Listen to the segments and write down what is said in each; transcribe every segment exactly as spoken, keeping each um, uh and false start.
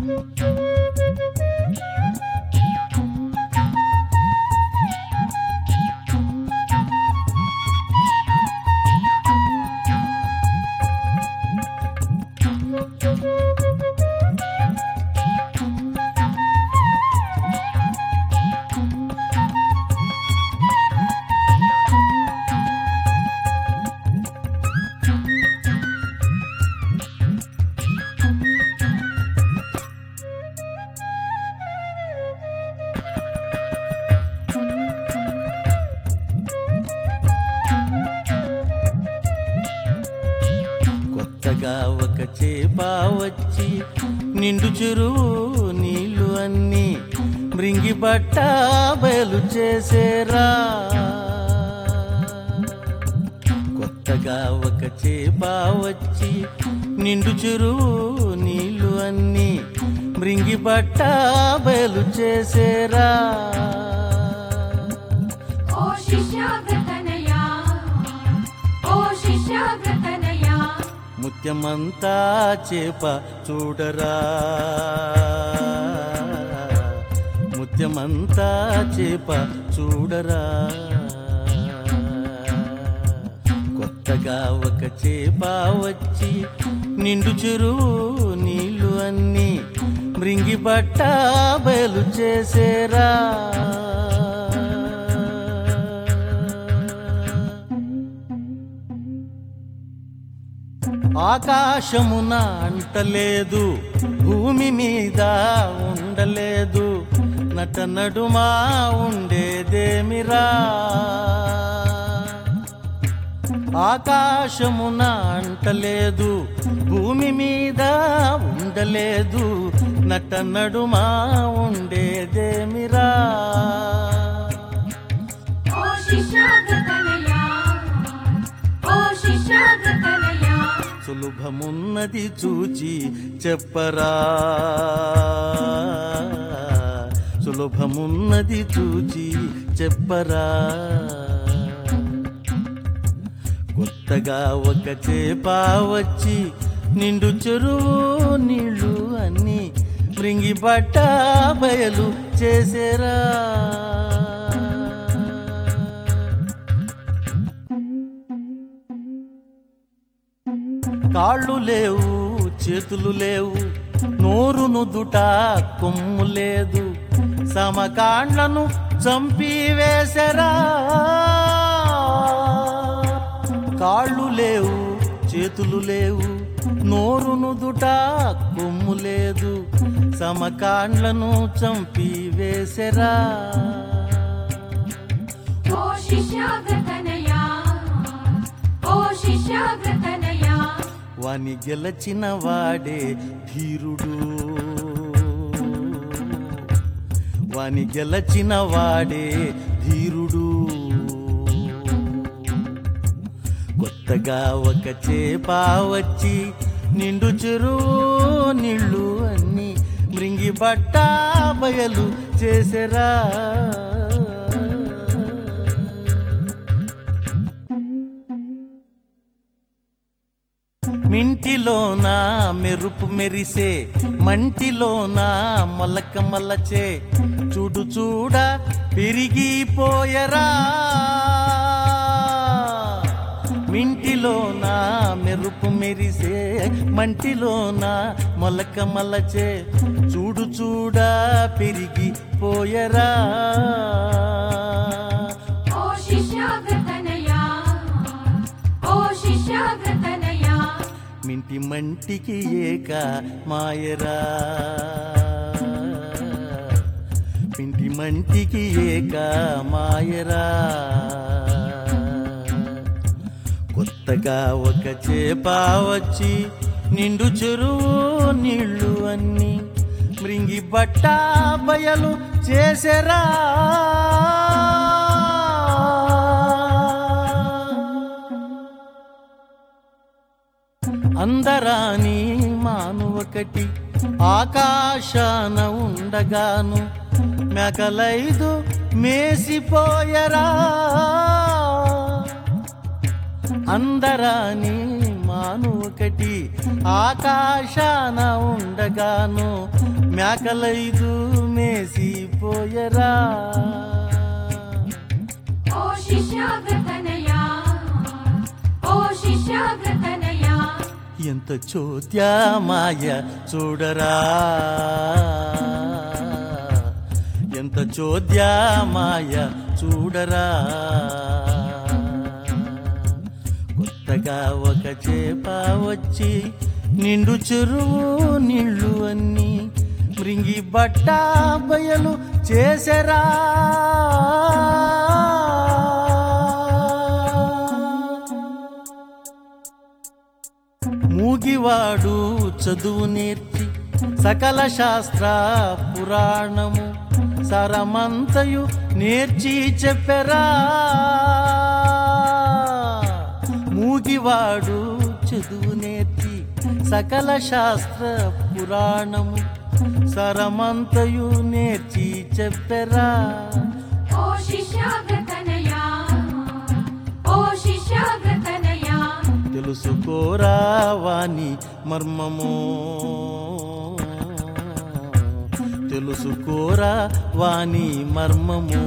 కొత్తగా ఒక చేప వచ్చి నిండు చెరువు నీళ్లు అన్నీ మృంగి బట్ట బయలు చేసేరా. కొత్తగా ఒక చేప వచ్చి నిండు చెరువు నీళ్లు అన్నీ మృంగి బట్ట బయలు చేసేరా. ముత్యమంతా చేప చూడరా, ముత్యమంతా చేప చూడరా. కొత్తగా ఒక చేప వచ్చి నిండు చెరువు నీళ్లు అన్నీ మృంగి బట్ట బయలు చేసేరా. ఆకాశమున అంటలేదు, భూమి మీద ఉండలేదు, నట నడుమా ఉండేదేమిరా. ఆకాశమున అంటలేదు, భూమి మీద ఉండలేదు, నట నడుమా ఉండేదేమిరా. సులభమున్నది చూచి చెప్పరా, సులభమున్నది చూచి చెప్పరా. కొత్తగా ఒక చేప వచ్చి నిండు చెరువు నీళ్లు అన్నీ మృంగి బట్ట బయలు చేసేరా. కాళ్ళు లేవు, చేతులు లేవు, నోరు నుదుట కొమ్ము లేదు, సమకాండ్లను చంపి వేసరా. కాళ్ళు లేవు, చేతులు లేవు, నోరు నుదుట కొమ్ము లేదు, సమకాండ్లను చంపి వేసరా. వాని గెలచిన వాడే ధీరుడు, వాని గెలచిన వాడే ధీరుడు. కొత్తగా ఒక చేప వచ్చి నిండు చెరువు నీళ్లు అన్నీ మృంగి బట్ట బయలు చేసరా. మింటిలోన మెరుపు మెరిసే, మంటిలోన మొలక మల్లచే, చూడు చూడ పెరిగిపోయరా. మింటిలోన మెరుపు మెరిసే, మంటిలోన మొలక మల్లచే, చూడు చూడ పెరిగిపోయరా. మింటి మంటికి ఏక మాయరా, మింటి మంటికి ఏక మాయరా. కొత్తగా ఒక చేప వచ్చి నిండు చెరువు నీళ్లు అన్నీ మృంగి బట్ట బయలు చేసరా. అందరాని మానవకటి ఆకాశాన ఉండగాను మేకలైదు మేసిపోయరా. అందరాని మానవకటి ఆకాశాన ఉండగాను మేకలైదు మేసిపోయరా. ఓ శిష్యాగ్రతనయా, ఓ శిష్యాగ్రతనయా, ఎంత చోద్యమాయ చూడరా, ఎంత చోద్యమాయ చూడరా. కొత్తగా ఒక చేప వచ్చి నిండు చెరువు నీళ్ళు అన్నీ మృంగి బట్ట బయలు చేసరా. మూగివాడు చదువు నేర్చి సకల శాస్త్ర పురాణము సరమంతయు నేర్చి చెప్పరా. మూగివాడు చదువు నేర్చి సకల శాస్త్ర పురాణము సరమంతయు నేర్చి చెప్పరా. ఓ శిష్యాగ్రతనయా, ఓ శిష్యాగ్రతనయా, తెలుసుకోరా వాని మర్మము, తెలుసుకోరా వాని మర్మము.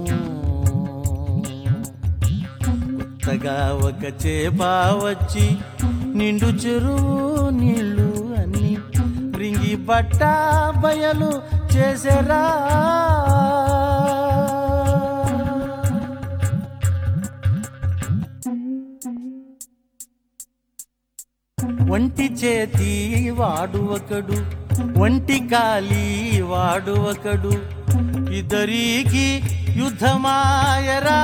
కొత్తగా ఒక చేప వచ్చి నిండు చెరువు నీళ్ళు అన్ని మృంగి బట్ట బయలు చేసరా. ఒంటి చేతి వాడు ఒకడు, ఒంటి కాలి వాడు ఒకడు, ఇద్దరికి యుద్ధమాయరా.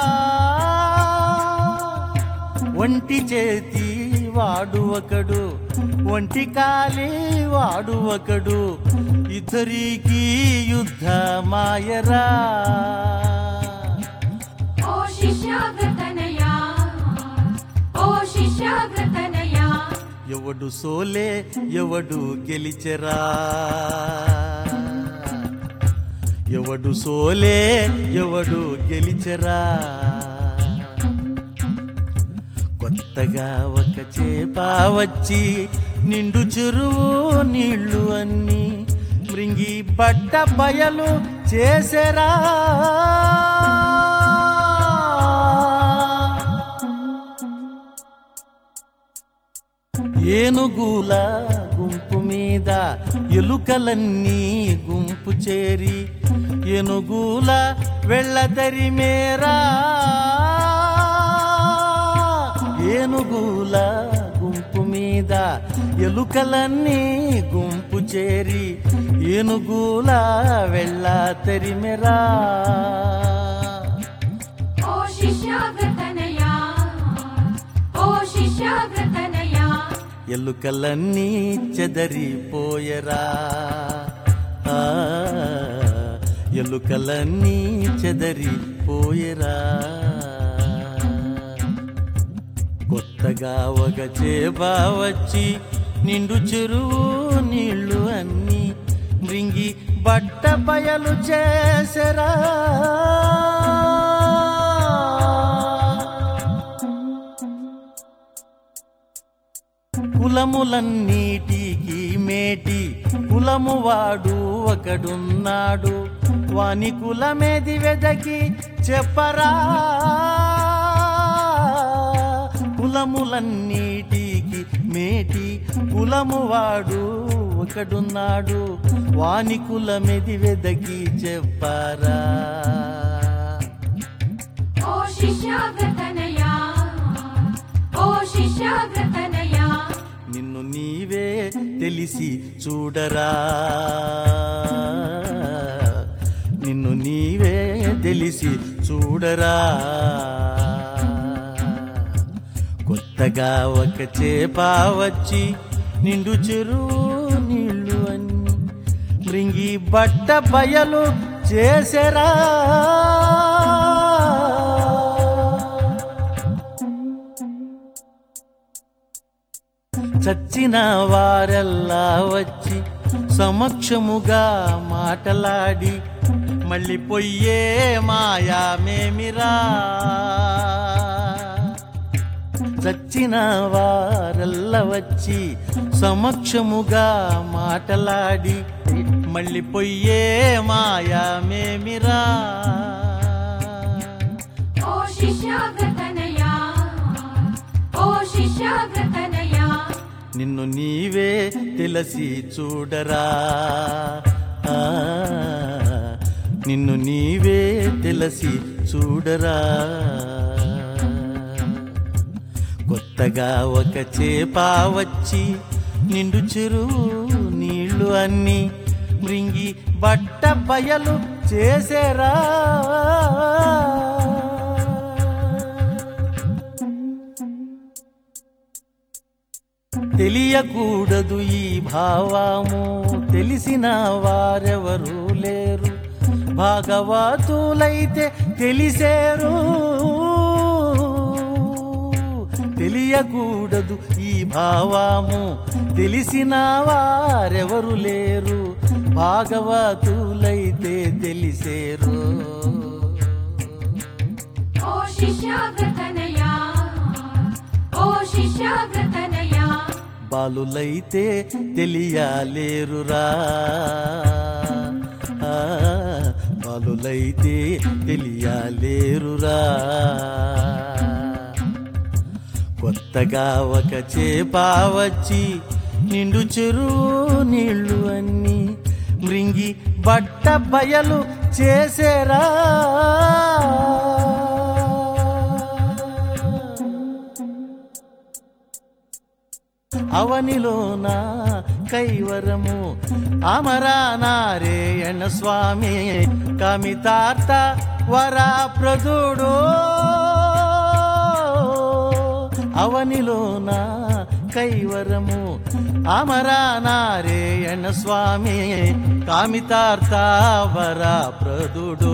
ఒంటి చేతి వాడు ఒకడు, ఒంటి కాలి వాడు ఒకడు, ఇద్దరికి యుద్ధమాయరా. ఓ శిష్యాగ్రతనయా, ఓ శిష్యాగ్రతనయా, ఎవడు సోలే ఎవడు గెలిచెరా, ఎవడు సోలే ఎవడు గెలిచెరా. కొత్తగా ఒక చేప వచ్చి నిండు చెరువు నీళ్ళు అన్నీ మృంగి బట్ట బయలు చేసరా. ఏనుగుల గుంపు మీద ఎలుకలన్నీ గుంపు చేరి ఏనుగుల వెళ్ళదరి మేరా. ఏనుగుల గుంపు మీద ఎలుకలన్నీ గుంపు చేరి ఏనుగుల వెళ్ళదరి మేరా. ఓ శిష్యాగ్రతనయా, ఓ శిష్యాగ్రతనయా, ఎలుకలన్నీ చెదరిపోయరా, ఆ, ఎలుకలన్నీ చెదరిపోయరా. కొత్తగా ఒక చేప వచ్చి నిండు చెరువు నీళ్ళు అన్నీ మృంగి బట్ట బయలు చేసరా. కులములన్నిటికి మేటి కులము వాడు ఒకడున్నాడు, వాని కులమేది వెదకి చెప్పరా. కులములన్నిటికి మేటి కులము వాడు ఒకడున్నాడు, వాని కులమేది వెదకి చెప్పరా. ఓ శిష్యాగ్రతనయా, ఓ శిష్యాగ్రతనయా, నిన్ను నీవే తెలిసి చూడరా, నిన్ను నీవే తెలిసి చూడరా. కొత్తగా ఒక చేప వచ్చి నిండు చెరువు నీళ్ళు అన్ని మృంగి బట్ట బయలు చేసరా. చచ్చిన వారెల్లా వచ్చి సమక్షముగా మాటలాడి మళ్ళీ పొయ్యే మాయా మేమిరా. చచ్చిన వారెల్లా వచ్చి సమక్షముగా మాటలాడి మళ్ళీ పొయ్యే మాయామేమిరా. ఓ శిష్యాగ్రతనయా, ఓ శిష్యాగ్రతనయా, నిన్ను నీవే తెలిసి చూడరా. ఆ, నిన్ను నీవే తెలిసి చూడరా. కొత్తగా ఒక చేప వచ్చి నిండు చెరువు నీళ్లు అన్ని మృంగి బట్ట బయలు చేసేరా. తెలియకూడదు ఈ భావము, తెలిసిన వారెవరు లేరు. భాగవతులైతే తెలిసేరు. తెలియకూడదు ఈ భావము, తెలిసిన వారెవరు లేరు. భాగవతులైతే తెలిసేరు. ఓ శిష్యాగ్రతనయా, ఓ శిష్యాగ్రతనయా, బాలులైతే తెలియలేరురా. ఆ, బాలులైతే తెలియలేరురా. కొత్తగా ఒక చేప వచ్చి నిండు చెరువు నీళ్లు అన్ని మృంగి బట్ట బయలు చేసేరా. అవనిలోన కైవరము అమరానారాయణ స్వామి కమితార్థ వరప్రదుడో. అవనిలోన కైవరము అమరానారాయణ స్వామి కామితార్థ వరప్రదుడో.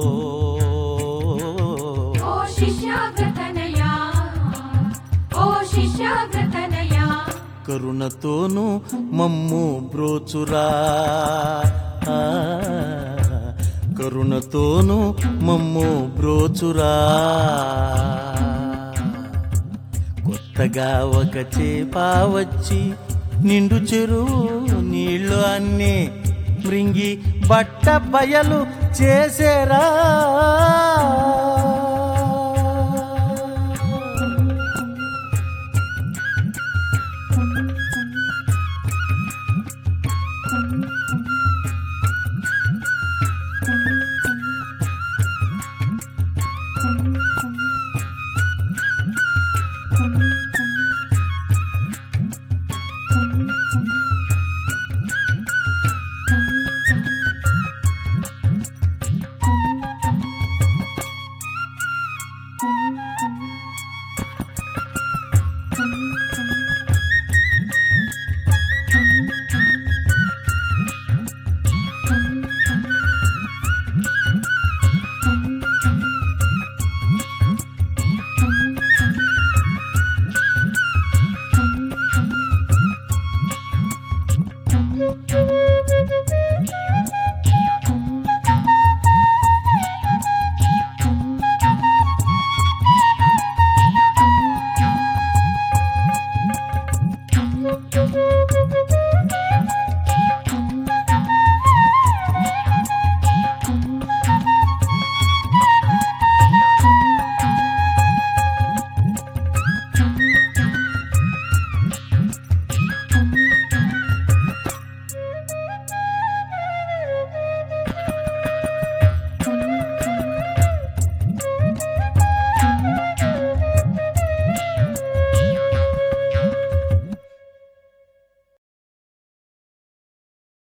ఓ శిష్యాగ్రతనయా, ఓ శిష్యాగ్రతనయా, కరుణతోను మమ్ము బ్రోచురా. ఆ, కరుణతోను మమ్ము బ్రోచురా. కొత్తగా ఒక చేప వచ్చి నిండు చెరువు నీళ్లు అన్ని మృంగి బట్ట బయలు చేసేరా.